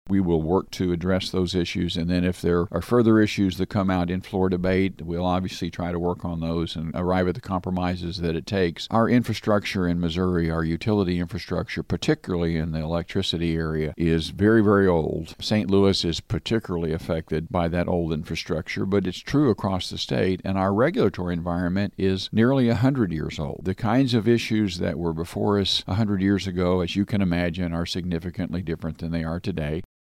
We will work to address those issues, and then if there are further issues that come out in floor debate, we'll obviously try to work on those and arrive at the compromises that it takes. Our infrastructure in Missouri, our utility infrastructure, particularly in the electricity area, is very, very old. St. Louis is particularly affected by that old infrastructure, but it's true across the state, and our regulatory environment is nearly 100 years old. The kinds of issues that were before us 100 years ago, as you can imagine, are significantly different than they are today.